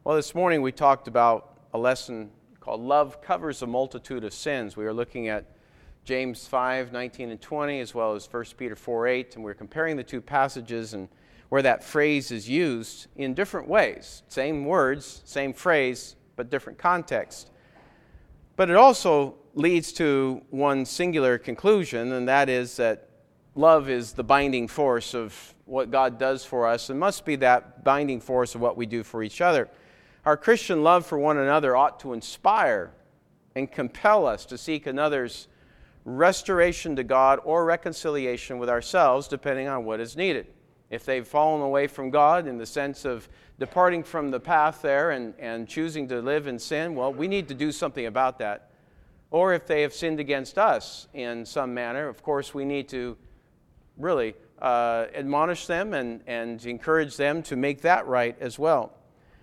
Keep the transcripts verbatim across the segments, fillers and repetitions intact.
Well, this morning we talked about a lesson called Love Covers a Multitude of Sins. We were looking at James five, nineteen and twenty, as well as First Peter four, eight, and we we're comparing the two passages and where that phrase is used in different ways. Same words, same phrase, but different context. But it also leads to one singular conclusion, and that is that love is the binding force of what God does for us and must be that binding force of what we do for each other. Our Christian love for one another ought to inspire and compel us to seek another's restoration to God or reconciliation with ourselves, depending on what is needed. If they've fallen away from God in the sense of departing from the path there and, and choosing to live in sin, well, we need to do something about that. Or if they have sinned against us in some manner, of course, we need to really uh, admonish them and, and encourage them to make that right as well.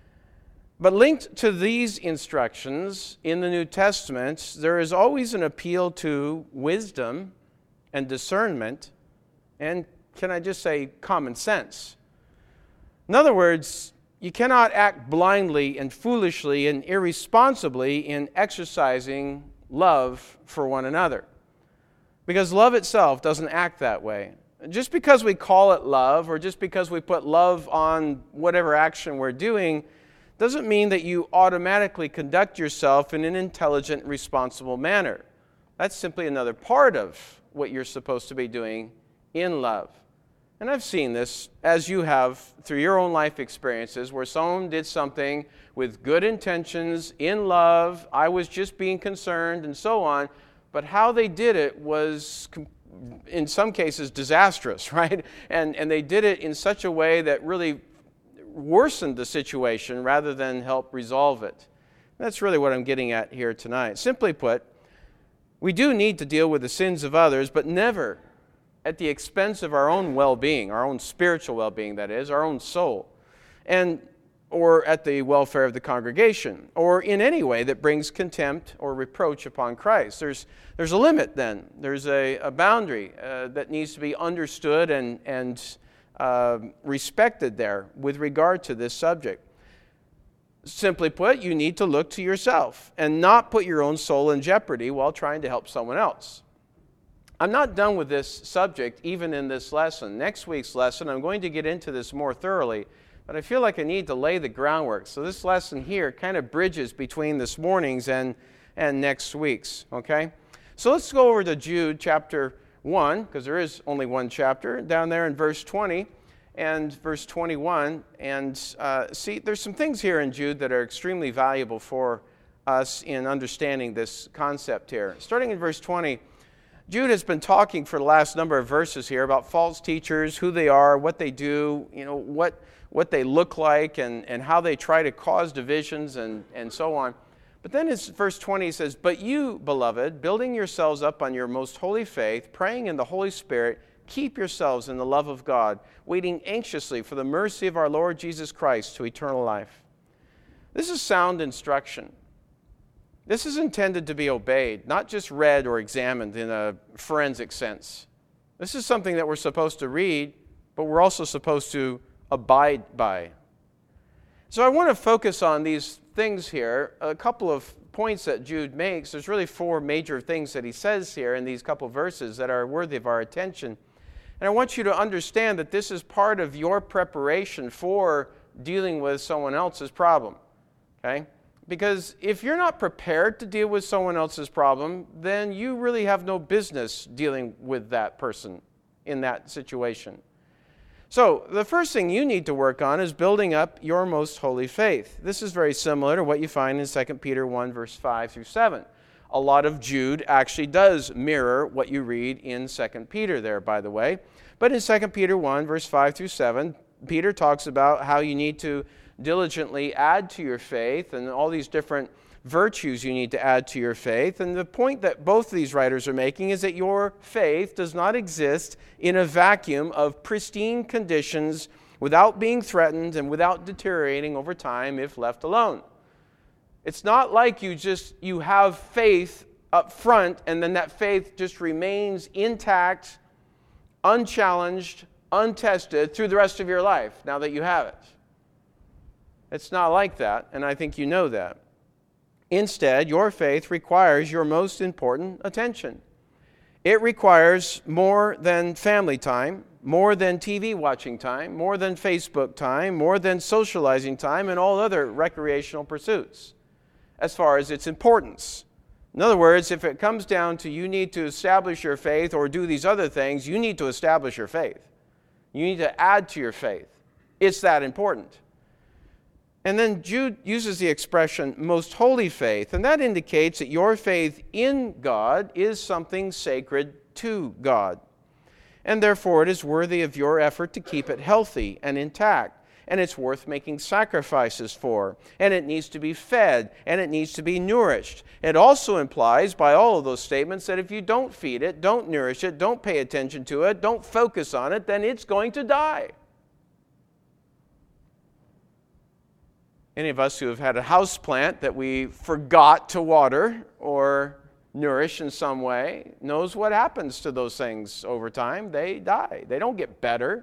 But linked to these instructions in the New Testament, there is always an appeal to wisdom and discernment, and can I just say common sense? In other words, you cannot act blindly and foolishly and irresponsibly in exercising love for one another, because love itself doesn't act that way. Just because we call it love or just because we put love on whatever action we're doing doesn't mean that you automatically conduct yourself in an intelligent, responsible manner. That's simply another part of what you're supposed to be doing in love. And I've seen this, as you have, through your own life experiences, where someone did something with good intentions, in love, I was just being concerned, and so on, but how they did it was, in some cases, disastrous, right? And, and they did it in such a way that really worsened the situation rather than help resolve it. That's really what I'm getting at here tonight. Simply put, we do need to deal with the sins of others, but never at the expense of our own well-being, our own spiritual well-being, that is, our own soul, and or at the welfare of the congregation, or in any way that brings contempt or reproach upon Christ. There's there's a limit then. There's a, a boundary uh, that needs to be understood and, and uh, respected there with regard to this subject. Simply put, you need to look to yourself and not put your own soul in jeopardy while trying to help someone else. I'm not done with this subject even in this lesson. Next week's lesson, I'm going to get into this more thoroughly, but I feel like I need to lay the groundwork. So this lesson here kind of bridges between this morning's and, and next week's, okay? So let's go over to Jude chapter one, because there is only one chapter, down there in verse twenty and verse twenty-one. And uh, see, there's some things here in Jude that are extremely valuable for us in understanding this concept here. Starting in verse twenty, Jude has been talking for the last number of verses here about false teachers, who they are, what they do, you know, what what they look like, and, and how they try to cause divisions and, and so on. But then in verse twenty, he says, "But you, beloved, building yourselves up on your most holy faith, praying in the Holy Spirit, keep yourselves in the love of God, waiting anxiously for the mercy of our Lord Jesus Christ to eternal life." This is sound instruction. This is intended to be obeyed, not just read or examined in a forensic sense. This is something that we're supposed to read, but we're also supposed to abide by. So I want to focus on these things here, a couple of points that Jude makes. There's really four major things that he says here in these couple verses that are worthy of our attention. And I want you to understand that this is part of your preparation for dealing with someone else's problem, okay? Because if you're not prepared to deal with someone else's problem, then you really have no business dealing with that person in that situation. So the first thing you need to work on is building up your most holy faith. This is very similar to what you find in Second Peter one, verse five through seven. A lot of Jude actually does mirror what you read in Second Peter there, by the way. But in Second Peter one, verse five through seven, Peter talks about how you need to diligently add to your faith and all these different virtues you need to add to your faith. And the point that both of these writers are making is that your faith does not exist in a vacuum of pristine conditions without being threatened and without deteriorating over time if left alone. It's not like you just you have faith up front and then that faith just remains intact, unchallenged, untested through the rest of your life now that you have it. It's not like that, and I think you know that. Instead, your faith requires your most important attention. It requires more than family time, more than T V watching time, more than Facebook time, more than socializing time, and all other recreational pursuits as far as its importance. In other words, if it comes down to you need to establish your faith or do these other things, you need to establish your faith. You need to add to your faith. It's that important. And then Jude uses the expression most holy faith, and that indicates that your faith in God is something sacred to God. And therefore it is worthy of your effort to keep it healthy and intact, and it's worth making sacrifices for, and it needs to be fed, and it needs to be nourished. It also implies by all of those statements that if you don't feed it, don't nourish it, don't pay attention to it, don't focus on it, then it's going to die. Any of us who have had a house plant that we forgot to water or nourish in some way knows what happens to those things over time. They die. They don't get better.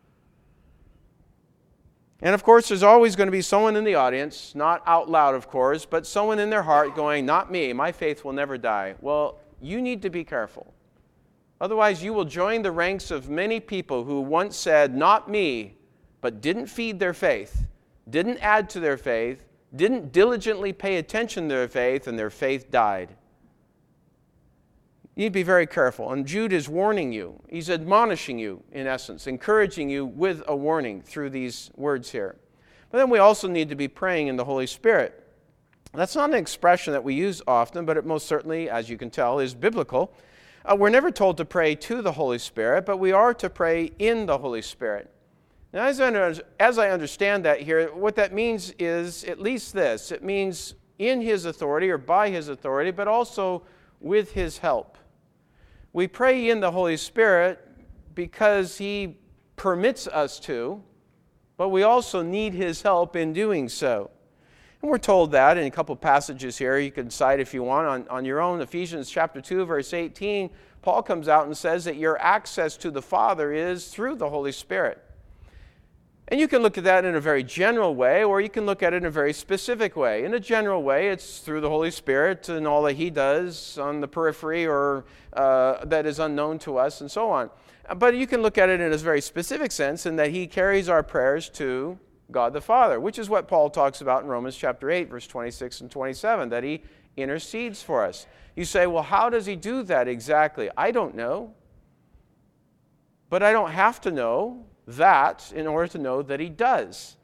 And of course, there's always going to be someone in the audience, not out loud, of course, but someone in their heart going, not me, my faith will never die. Well, you need to be careful. Otherwise, you will join the ranks of many people who once said, not me, but didn't feed their faith, didn't add to their faith, didn't diligently pay attention to their faith, and their faith died. You need to be very careful. And Jude is warning you. He's admonishing you, in essence, encouraging you with a warning through these words here. But then we also need to be praying in the Holy Spirit. That's not an expression that we use often, but it most certainly, as you can tell, is biblical. Uh, we're never told to pray to the Holy Spirit, but we are to pray in the Holy Spirit. Now, as I, as I understand that here, what that means is at least this. It means in His authority or by His authority, but also with His help. We pray in the Holy Spirit because He permits us to, but we also need His help in doing so. And we're told that in a couple passages here. You can cite if you want on, on your own. Ephesians chapter two, verse eighteen, Paul comes out and says that your access to the Father is through the Holy Spirit. And you can look at that in a very general way, or you can look at it in a very specific way. In a general way, it's through the Holy Spirit and all that He does on the periphery or uh, that is unknown to us and so on. But you can look at it in a very specific sense in that He carries our prayers to God the Father, which is what Paul talks about in Romans chapter eight, verse twenty-six and twenty-seven, that He intercedes for us. You say, well, how does He do that exactly? I don't know. But I don't have to know that in order to know that He does.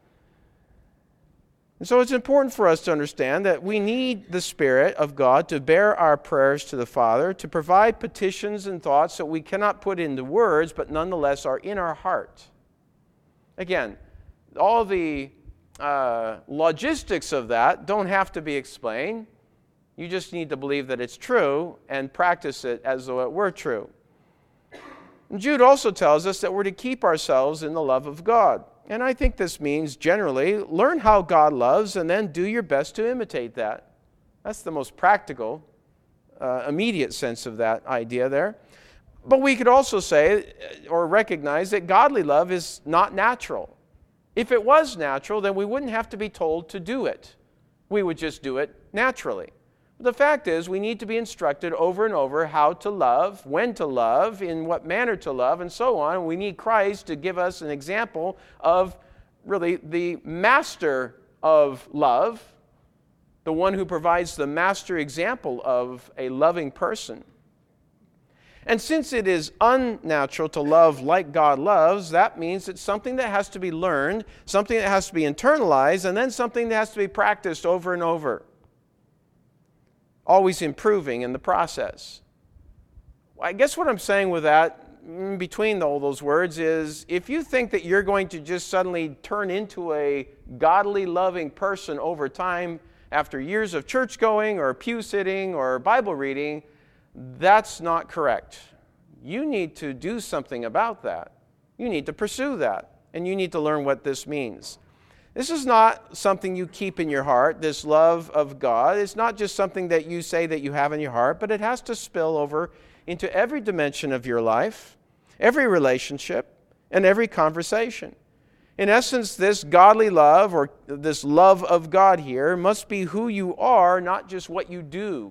And so it's important for us to understand that we need the Spirit of God to bear our prayers to the Father, to provide petitions and thoughts that we cannot put into words, but nonetheless are in our heart. Again, all the uh, logistics of that don't have to be explained. You just need to believe that it's true and practice it as though it were true. And Jude also tells us that we're to keep ourselves in the love of God. And I think this means, generally, learn how God loves and then do your best to imitate that. That's the most practical, uh, immediate sense of that idea there. But we could also say or recognize that godly love is not natural. If it was natural, then we wouldn't have to be told to do it. We would just do it naturally. The fact is, we need to be instructed over and over how to love, when to love, in what manner to love, and so on. We need Christ to give us an example of really the master of love, the one who provides the master example of a loving person. And since it is unnatural to love like God loves, that means it's something that has to be learned, something that has to be internalized, and then something that has to be practiced over and over. Always improving in the process. I guess what I'm saying with that, in between all those words, is if you think that you're going to just suddenly turn into a godly, loving person over time after years of church going or pew sitting or Bible reading, that's not correct. You need to do something about that. You need to pursue that, and you need to learn what this means. This is not something you keep in your heart, this love of God. It's not just something that you say that you have in your heart, but it has to spill over into every dimension of your life, every relationship, and every conversation. In essence, this godly love, or this love of God here, must be who you are, not just what you do.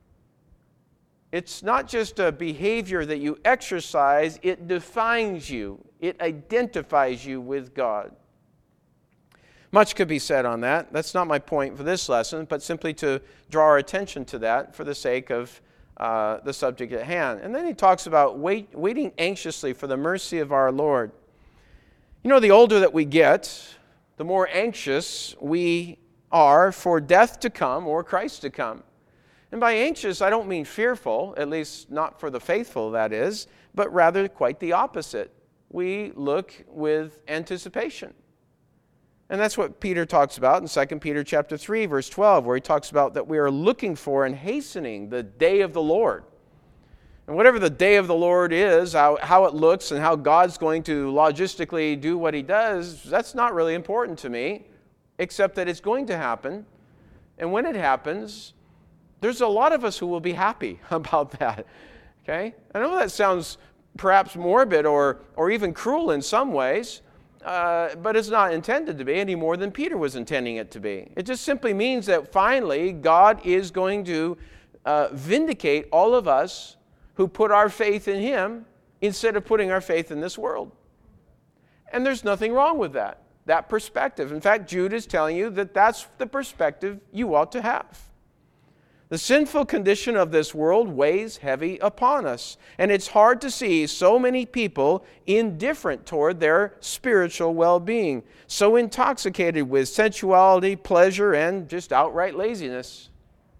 It's not just a behavior that you exercise, it defines you. It identifies you with God. Much could be said on that. That's not my point for this lesson, but simply to draw our attention to that for the sake of uh, the subject at hand. And then he talks about wait, waiting anxiously for the mercy of our Lord. You know, the older that we get, the more anxious we are for death to come or Christ to come. And by anxious, I don't mean fearful, at least not for the faithful, that is, but rather quite the opposite. We look with anticipation. And that's what Peter talks about in Second Peter chapter three, verse twelve, where he talks about that we are looking for and hastening the day of the Lord. And whatever the day of the Lord is, how, how it looks and how God's going to logistically do what he does, that's not really important to me, except that it's going to happen. And when it happens, there's a lot of us who will be happy about that. Okay? I know that sounds perhaps morbid or, or even cruel in some ways, uh, but it's not intended to be any more than Peter was intending it to be. It just simply means that finally God is going to uh, vindicate all of us who put our faith in him instead of putting our faith in this world. And there's nothing wrong with that, that perspective. In fact, Jude is telling you that that's the perspective you ought to have. The sinful condition of this world weighs heavy upon us, and it's hard to see so many people indifferent toward their spiritual well-being, so intoxicated with sensuality, pleasure, and just outright laziness.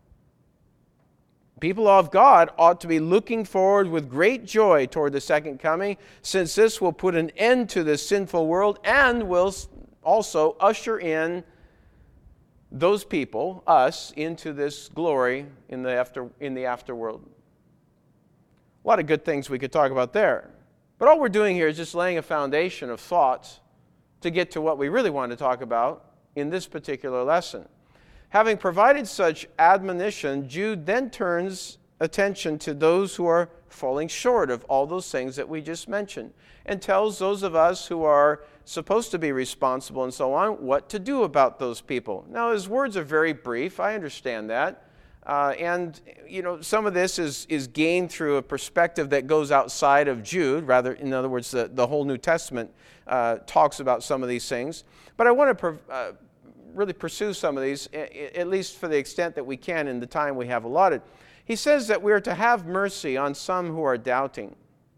People of God ought to be looking forward with great joy toward the second coming, since this will put an end to this sinful world and will also usher in those people, us, into this glory in the after in the afterworld. A lot of good things we could talk about there. But all we're doing here is just laying a foundation of thoughts to get to what we really want to talk about in this particular lesson. Having provided such admonition, Jude then turns attention to those who are falling short of all those things that we just mentioned, and tells those of us who are supposed to be responsible and so on what to do about those people. Now, his words are very brief. I understand that. Uh, and, you know, some of this is, is gained through a perspective that goes outside of Jude. Rather, in other words, the, the whole New Testament uh, talks about some of these things. But I want to per, uh, really pursue some of these, at least for the extent that we can in the time we have allotted. He says that we are to have mercy on some who are doubting.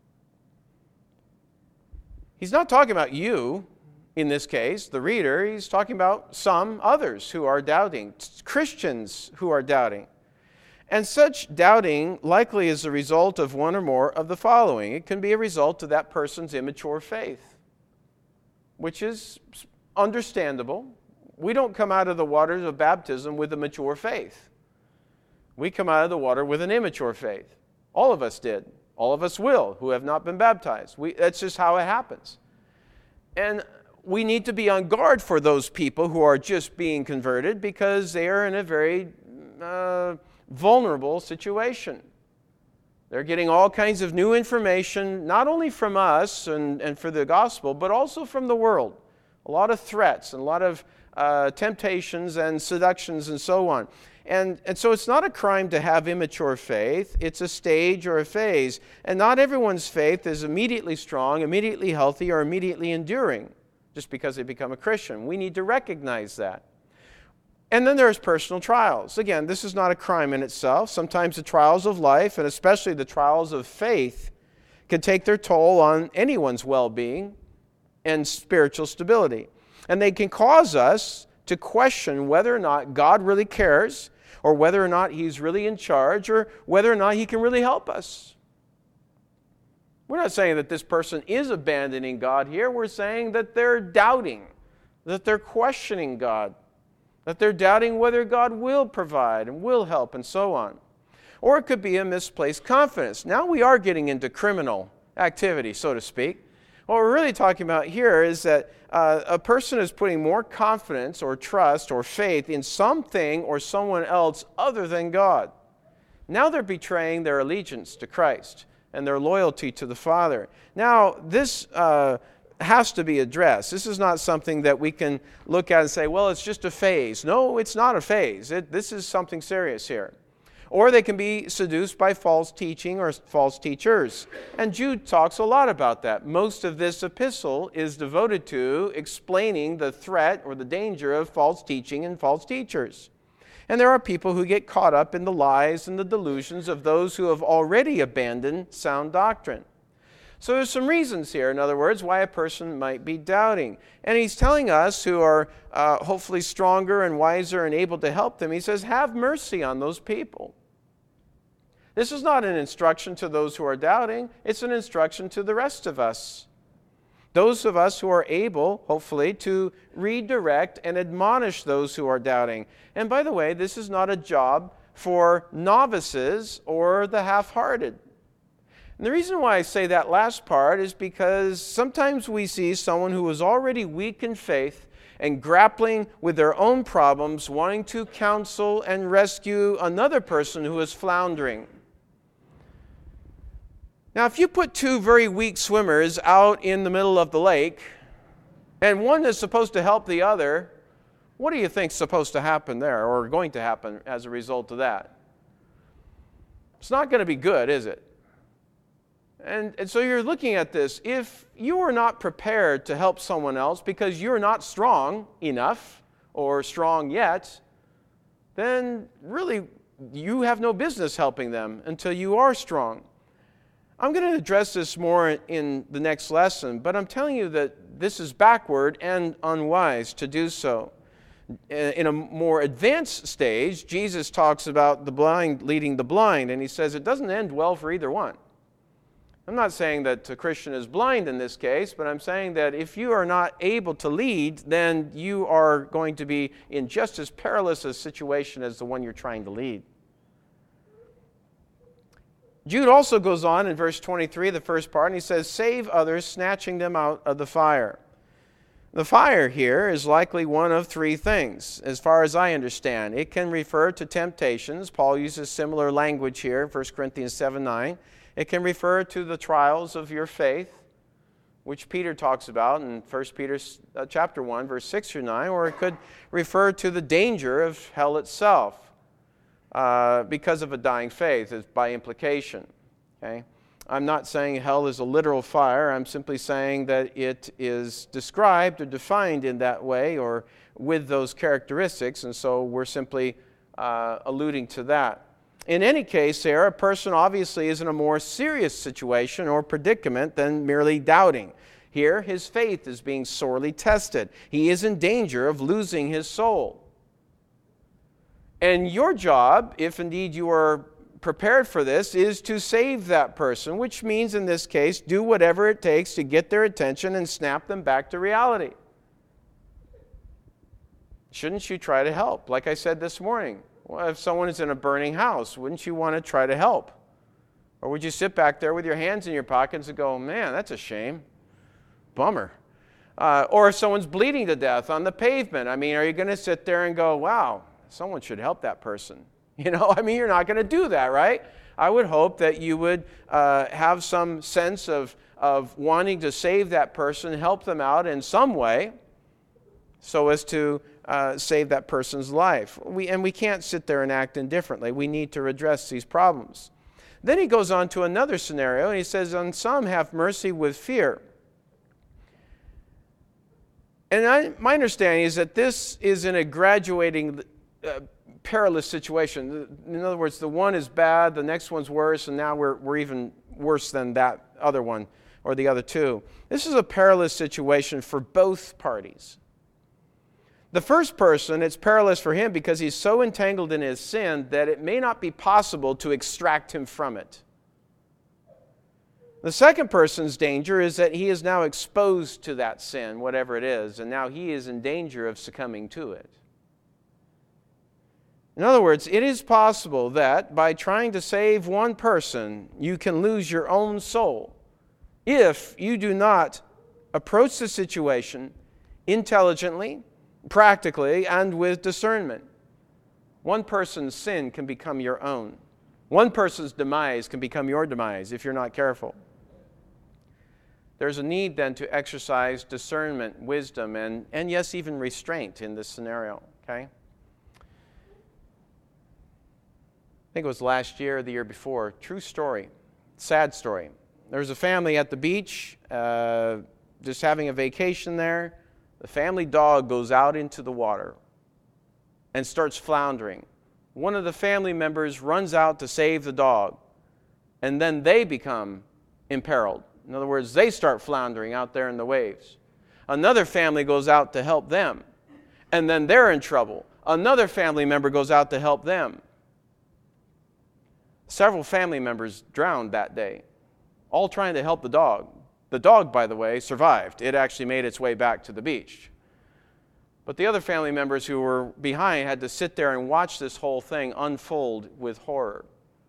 He's not talking about you, in this case, the reader. He's talking about some others who are doubting, Christians who are doubting. And such doubting likely is the result of one or more of the following. It can be a result of that person's immature faith, which is understandable. We don't come out of the waters of baptism with a mature faith. We come out of the water with an immature faith. All of us did. All of us will, who have not been baptized. We, that's just how it happens. And we need to be on guard for those people who are just being converted, because they are in a very uh, vulnerable situation. They're getting all kinds of new information, not only from us and, and for the gospel, but also from the world. A lot of threats and a lot of uh, temptations and seductions and so on. And, and so it's not a crime to have immature faith. It's a stage or a phase. And not everyone's faith is immediately strong, immediately healthy, or immediately enduring just because they become a Christian. We need to recognize that. And then there's personal trials. Again, this is not a crime in itself. Sometimes the trials of life, and especially the trials of faith, can take their toll on anyone's well-being and spiritual stability. And they can cause us to question whether or not God really cares, or whether or not He's really in charge, or whether or not He can really help us. We're not saying that this person is abandoning God here. We're saying that they're doubting, that they're questioning God, that they're doubting whether God will provide and will help and so on. Or it could be a misplaced confidence. Now we are getting into criminal activity, so to speak. What we're really talking about here is that uh, a person is putting more confidence or trust or faith in something or someone else other than God. Now they're betraying their allegiance to Christ and their loyalty to the Father. Now, this uh, has to be addressed. This is not something that we can look at and say, well, it's just a phase. No, it's not a phase. It, this is something serious here. Or they can be seduced by false teaching or false teachers. And Jude talks a lot about that. Most of this epistle is devoted to explaining the threat or the danger of false teaching and false teachers. And there are people who get caught up in the lies and the delusions of those who have already abandoned sound doctrine. So there's some reasons here, in other words, why a person might be doubting. And he's telling us who are uh, hopefully stronger and wiser and able to help them, he says, have mercy on those people. This is not an instruction to those who are doubting. It's an instruction to the rest of us. Those of us who are able, hopefully, to redirect and admonish those who are doubting. And by the way, this is not a job for novices or the half-hearted. And the reason why I say that last part is because sometimes we see someone who is already weak in faith and grappling with their own problems, wanting to counsel and rescue another person who is floundering. Now, if you put two very weak swimmers out in the middle of the lake, and one is supposed to help the other, what do you think is supposed to happen there, or going to happen as a result of that? It's not going to be good, is it? And, and so you're looking at this. If you are not prepared to help someone else because you're not strong enough or strong yet, then really you have no business helping them until you are strong. I'm going to address this more in the next lesson, but I'm telling you that this is backward and unwise to do so. In a more advanced stage, Jesus talks about the blind leading the blind, and he says it doesn't end well for either one. I'm not saying that a Christian is blind in this case, but I'm saying that if you are not able to lead, then you are going to be in just as perilous a situation as the one you're trying to lead. Jude also goes on in verse twenty-three, the first part, and he says, save others, snatching them out of the fire. The fire here is likely one of three things, as far as I understand. It can refer to temptations. Paul uses similar language here in First Corinthians seven nine. It can refer to the trials of your faith, which Peter talks about in First Peter chapter one, verse six through nine, or it could refer to the danger of hell itself. Uh, because of a dying faith, is by implication. Okay? I'm not saying hell is a literal fire. I'm simply saying that it is described or defined in that way or with those characteristics, and so we're simply uh, alluding to that. In any case here, a person obviously is in a more serious situation or predicament than merely doubting. Here, his faith is being sorely tested. He is in danger of losing his soul. And your job, if indeed you are prepared for this, is to save that person, which means in this case, do whatever it takes to get their attention and snap them back to reality. Shouldn't you try to help? Like I said this morning, well, if someone is in a burning house, wouldn't you want to try to help? Or would you sit back there with your hands in your pockets and go, man, that's a shame. Bummer. Uh, or if someone's bleeding to death on the pavement, I mean, are you going to sit there and go, wow, someone should help that person? You know, I mean, you're not going to do that, right? I would hope that you would uh, have some sense of, of wanting to save that person, help them out in some way so as to uh, save that person's life. We, and we can't sit there and act indifferently. We need to address these problems. Then he goes on to another scenario, and he says, on some have mercy with fear. And I, my understanding is that this is in a graduating Uh, perilous situation. In other words, the one is bad, the next one's worse, and now we're, we're even worse than that other one or the other two. This is a perilous situation for both parties. The first person, it's perilous for him because he's so entangled in his sin that it may not be possible to extract him from it. The second person's danger is that he is now exposed to that sin, whatever it is, and now he is in danger of succumbing to it. In other words, it is possible that by trying to save one person, you can lose your own soul if you do not approach the situation intelligently, practically, and with discernment. One person's sin can become your own. One person's demise can become your demise if you're not careful. there's a need then to exercise discernment, wisdom, and, and yes, even restraint in this scenario, okay? I think it was last year or the year before. True story. Sad story. There was a family at the beach, uh, just having a vacation there. The family dog goes out into the water and starts floundering. One of the family members runs out to save the dog, and then they become imperiled. In other words, they start floundering out there in the waves. Another family goes out to help them, and then they're in trouble. Another family member goes out to help them. Several family members drowned that day, all trying to help the dog. The dog, by the way, survived. It actually made its way back to the beach. But the other family members who were behind had to sit there and watch this whole thing unfold with horror.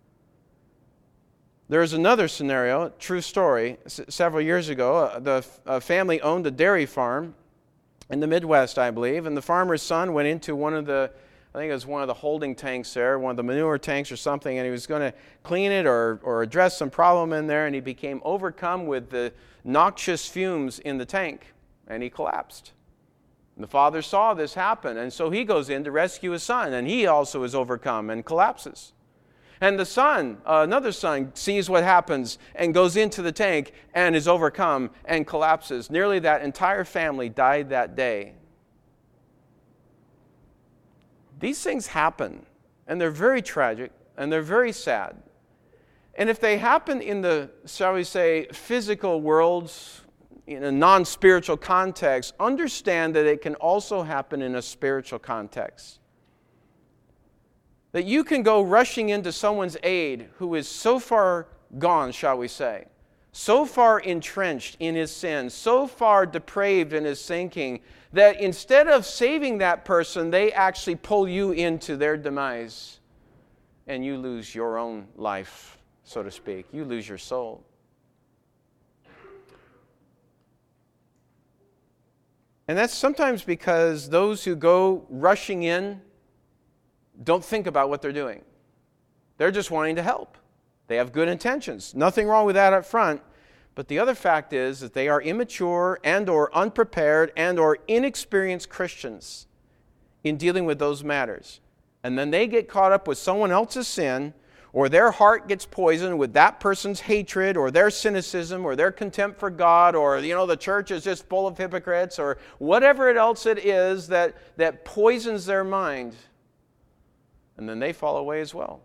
There's another scenario, true story. S- several years ago, uh, the uh, family owned a dairy farm in the Midwest, I believe, and the farmer's son went into one of the I think it was one of the holding tanks there, one of the manure tanks or something, and he was going to clean it or, or address some problem in there, and he became overcome with the noxious fumes in the tank, and he collapsed. And the father saw this happen, and so he goes in to rescue his son, and he also is overcome and collapses. And the son, uh, another son, sees what happens and goes into the tank and is overcome and collapses. Nearly that entire family died that day. These things happen, and they're very tragic, and they're very sad. And if they happen in the, shall we say, physical worlds, in a non-spiritual context, understand that it can also happen in a spiritual context. That you can go rushing into someone's aid who is so far gone, shall we say, so far entrenched in his sin, so far depraved in his thinking, that instead of saving that person, they actually pull you into their demise, and you lose your own life, so to speak. You lose your soul. And that's sometimes because those who go rushing in don't think about what they're doing. They're just wanting to help. They have good intentions. Nothing wrong with that up front. But the other fact is that they are immature and or unprepared and or inexperienced Christians in dealing with those matters. And then they get caught up with someone else's sin, or their heart gets poisoned with that person's hatred or their cynicism or their contempt for God, or, you know, the church is just full of hypocrites, or whatever else it is that, that poisons their mind. And then they fall away as well.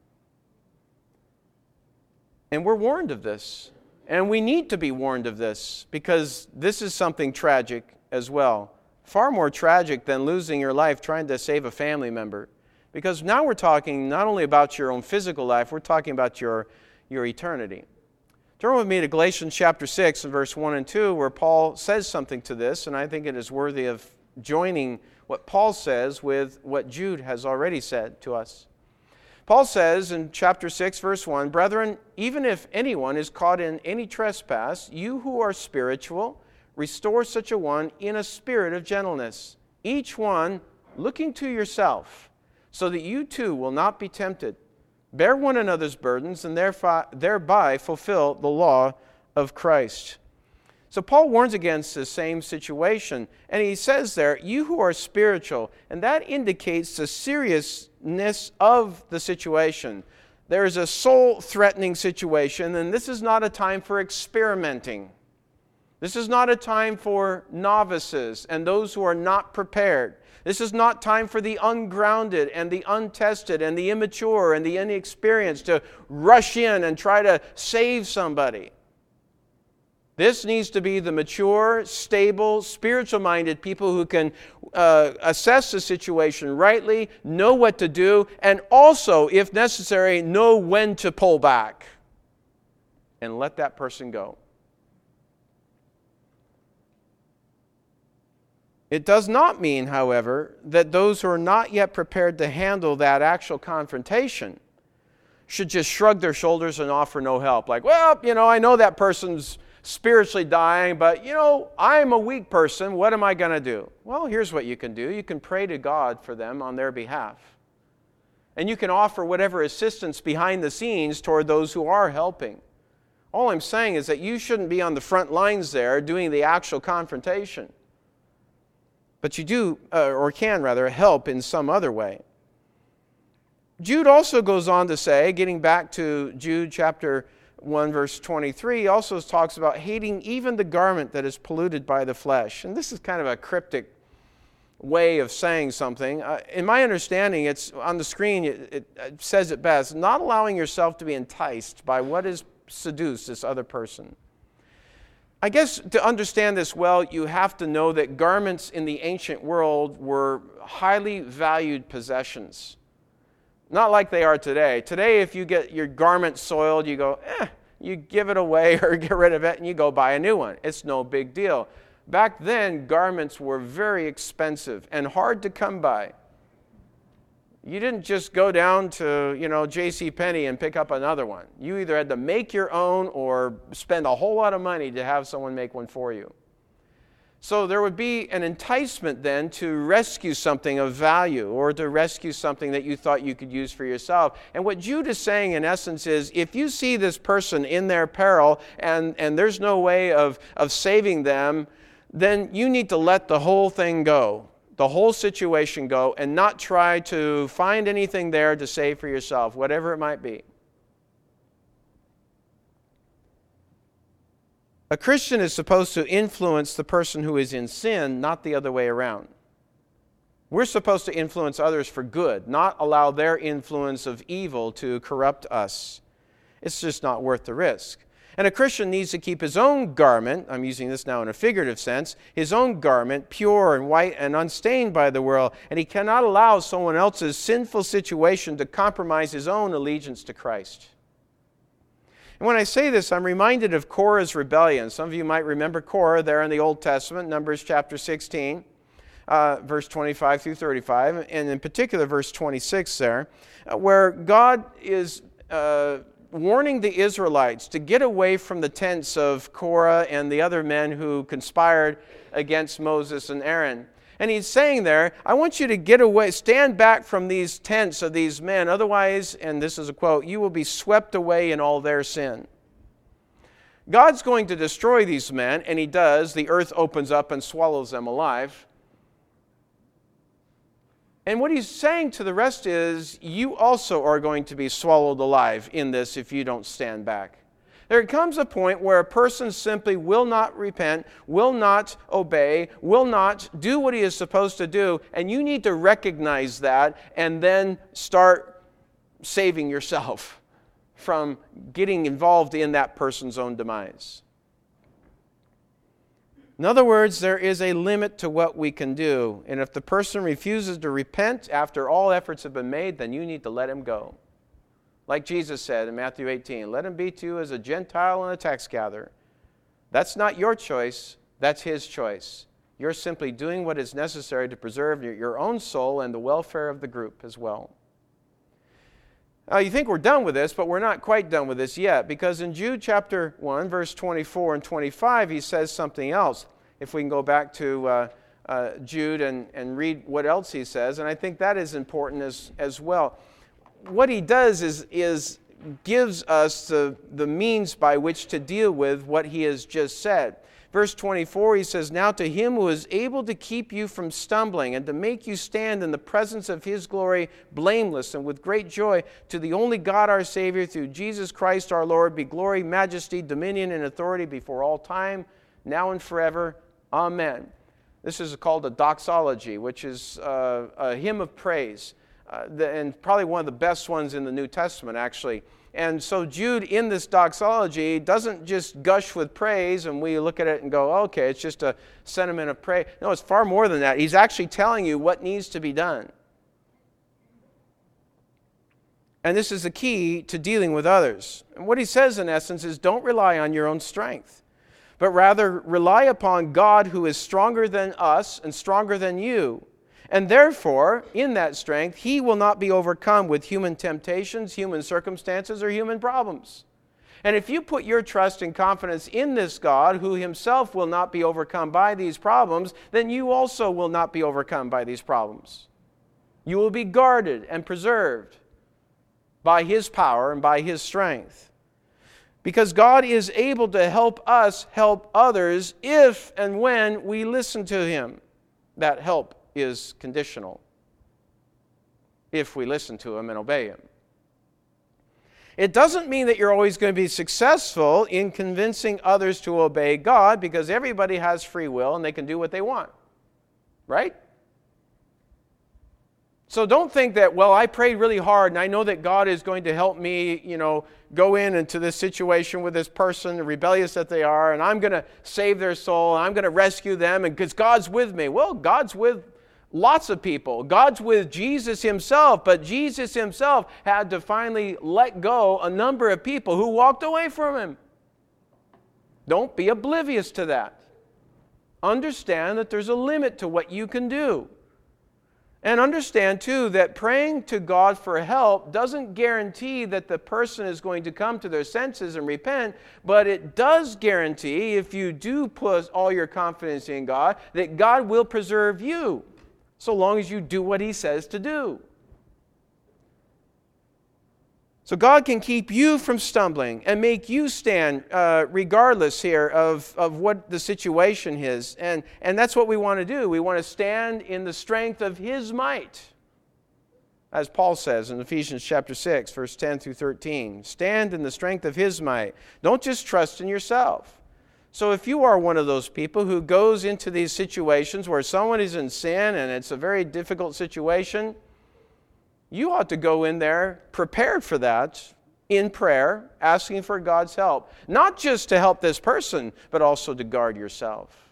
And we're warned of this. And we need to be warned of this, because this is something tragic as well. Far more tragic than losing your life trying to save a family member. Because now we're talking not only about your own physical life, we're talking about your, your eternity. Turn with me to Galatians chapter six and verse one and two, where Paul says something to this, and I think it is worthy of joining what Paul says with what Jude has already said to us. Paul says in chapter six, verse one, "Brethren, even if anyone is caught in any trespass, you who are spiritual, restore such a one in a spirit of gentleness, each one looking to yourself, so that you too will not be tempted. Bear one another's burdens, and thereby fulfill the law of Christ." So Paul warns against the same situation, and he says there, you who are spiritual, and that indicates the seriousness of the situation. There is a soul-threatening situation, and this is not a time for experimenting. This is not a time for novices and those who are not prepared. This is not time for the ungrounded and the untested and the immature and the inexperienced to rush in and try to save somebody. This needs to be the mature, stable, spiritual-minded people who can uh, assess the situation rightly, know what to do, and also, if necessary, know when to pull back and let that person go. It does not mean, however, that those who are not yet prepared to handle that actual confrontation should just shrug their shoulders and offer no help. Like, well, you know, I know that person's spiritually dying, but, you know, I'm a weak person. What am I going to do? Well, here's what you can do. You can pray to God for them on their behalf. And you can offer whatever assistance behind the scenes toward those who are helping. All I'm saying is that you shouldn't be on the front lines there doing the actual confrontation. But you do, uh, or can rather, help in some other way. Jude also goes on to say, getting back to Jude chapter one, verse twenty-three, he also talks about hating even the garment that is polluted by the flesh. And this is kind of a cryptic way of saying something. Uh, in my understanding, it's on the screen, it, it, it says it best, not allowing yourself to be enticed by what has seduced this other person. I guess to understand this well, you have to know that garments in the ancient world were highly valued possessions. Not like they are today. Today, if you get your garment soiled, you go, eh, you give it away or get rid of it and you go buy a new one. It's no big deal. Back then, garments were very expensive and hard to come by. You didn't just go down to, you know, J C Penney and pick up another one. You either had to make your own or spend a whole lot of money to have someone make one for you. So there would be an enticement then to rescue something of value or to rescue something that you thought you could use for yourself. And what Jude is saying in essence is, if you see this person in their peril and, and there's no way of, of saving them, then you need to let the whole thing go, the whole situation go, and not try to find anything there to save for yourself, whatever it might be. A Christian is supposed to influence the person who is in sin, not the other way around. We're supposed to influence others for good, not allow their influence of evil to corrupt us. It's just not worth the risk. And a Christian needs to keep his own garment, I'm using this now in a figurative sense, his own garment pure and white and unstained by the world, and he cannot allow someone else's sinful situation to compromise his own allegiance to Christ. And when I say this, I'm reminded of Korah's rebellion. Some of you might remember Korah there in the Old Testament, Numbers chapter sixteen, uh, verse twenty-five through thirty-five, and in particular verse twenty-six there, uh, where God is uh, warning the Israelites to get away from the tents of Korah and the other men who conspired against Moses and Aaron. And he's saying there, I want you to get away, stand back from these tents of these men. Otherwise, and this is a quote, you will be swept away in all their sin. God's going to destroy these men, and he does. The earth opens up and swallows them alive. And what he's saying to the rest is, you also are going to be swallowed alive in this if you don't stand back. There comes a point where a person simply will not repent, will not obey, will not do what he is supposed to do, and you need to recognize that and then start saving yourself from getting involved in that person's own demise. In other words, there is a limit to what we can do, and if the person refuses to repent after all efforts have been made, then you need to let him go. Like Jesus said in Matthew eighteen, let him be to you as a Gentile and a tax gatherer. That's not your choice, that's his choice. You're simply doing what is necessary to preserve your, your own soul and the welfare of the group as well. Now, you think we're done with this, but we're not quite done with this yet, because in Jude chapter one, verse twenty-four and twenty-five, he says something else. If we can go back to uh, uh, Jude and, and read what else he says, and I think that is important as, as well. What he does is, is gives us the, the means by which to deal with what he has just said. Verse twenty-four, he says, now to him who is able to keep you from stumbling and to make you stand in the presence of his glory blameless and with great joy, to the only God our Savior, through Jesus Christ our Lord, be glory, majesty, dominion, and authority before all time, now and forever. Amen. This is called a doxology, which is uh, a hymn of praise. Uh, the, and probably one of the best ones in the New Testament, actually. And so Jude, in this doxology, doesn't just gush with praise, and we look at it and go, okay, it's just a sentiment of praise. No, it's far more than that. He's actually telling you what needs to be done. And this is the key to dealing with others. And what he says, in essence, is don't rely on your own strength, but rather rely upon God, who is stronger than us and stronger than you. And therefore, in that strength, he will not be overcome with human temptations, human circumstances, or human problems. And if you put your trust and confidence in this God, who himself will not be overcome by these problems, then you also will not be overcome by these problems. You will be guarded and preserved by his power and by his strength. Because God is able to help us help others if and when we listen to Him. That help is conditional. If we listen to Him and obey Him. It doesn't mean that you're always going to be successful in convincing others to obey God, because everybody has free will and they can do what they want. Right? So don't think that, well, I prayed really hard and I know that God is going to help me, you know, go in into this situation with this person, rebellious that they are, and I'm going to save their soul, and I'm going to rescue them, and because God's with me. Well, God's with lots of people. God's with Jesus Himself, but Jesus Himself had to finally let go a number of people who walked away from Him. Don't be oblivious to that. Understand that there's a limit to what you can do. And understand, too, that praying to God for help doesn't guarantee that the person is going to come to their senses and repent, but it does guarantee, if you do put all your confidence in God, that God will preserve you, so long as you do what He says to do. So God can keep you from stumbling and make you stand uh, regardless here of, of what the situation is. And, and that's what we want to do. We want to stand in the strength of His might. As Paul says in Ephesians chapter six, verse ten through thirteen. Stand in the strength of His might. Don't just trust in yourself. So if you are one of those people who goes into these situations where someone is in sin and it's a very difficult situation, you ought to go in there prepared for that in prayer, asking for God's help. Not just to help this person, but also to guard yourself.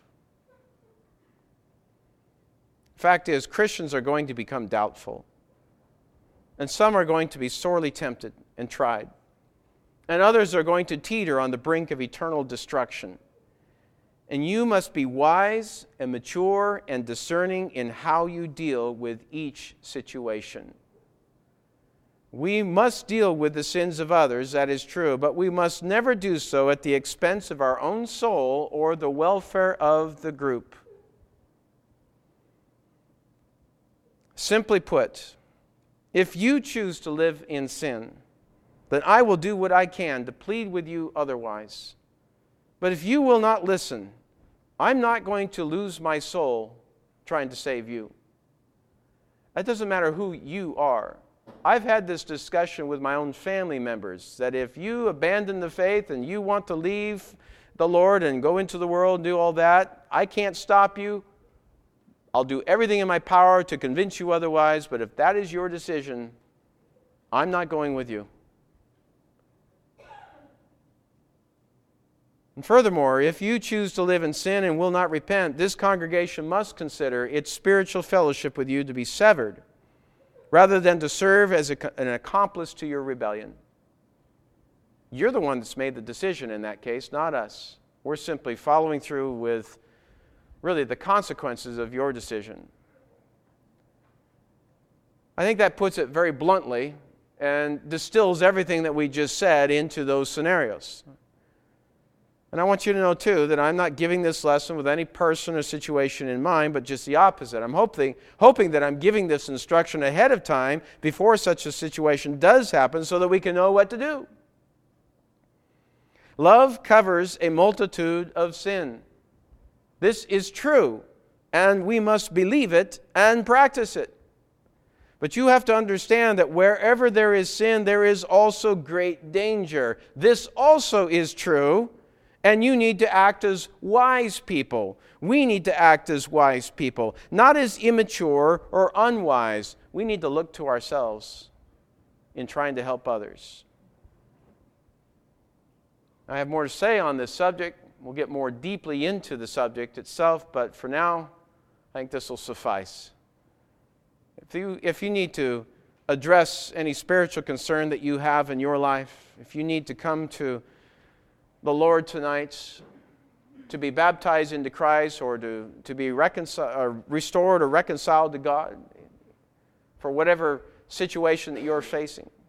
Fact is, Christians are going to become doubtful. And some are going to be sorely tempted and tried. And others are going to teeter on the brink of eternal destruction. And you must be wise and mature and discerning in how you deal with each situation. We must deal with the sins of others, that is true, but we must never do so at the expense of our own soul or the welfare of the group. Simply put, if you choose to live in sin, then I will do what I can to plead with you otherwise. But if you will not listen, I'm not going to lose my soul trying to save you. That doesn't matter who you are. I've had this discussion with my own family members, that if you abandon the faith and you want to leave the Lord and go into the world and do all that, I can't stop you. I'll do everything in my power to convince you otherwise, but if that is your decision, I'm not going with you. And furthermore, if you choose to live in sin and will not repent, this congregation must consider its spiritual fellowship with you to be severed, rather than to serve as a, an accomplice to your rebellion. You're the one that's made the decision in that case, not us. We're simply following through with really the consequences of your decision. I think that puts it very bluntly and distills everything that we just said into those scenarios. And I want you to know, too, that I'm not giving this lesson with any person or situation in mind, but just the opposite. I'm hoping, hoping that I'm giving this instruction ahead of time before such a situation does happen so that we can know what to do. Love covers a multitude of sin. This is true, and we must believe it and practice it. But you have to understand that wherever there is sin, there is also great danger. This also is true. And you need to act as wise people. We need to act as wise people, not as immature or unwise. We need to look to ourselves in trying to help others. I have more to say on this subject. We'll get more deeply into the subject itself, but for now, I think this will suffice. If you, if you need to address any spiritual concern that you have in your life, if you need to come to the Lord tonight, to be baptized into Christ or to, to be reconciled, or restored or reconciled to God for whatever situation that you're facing,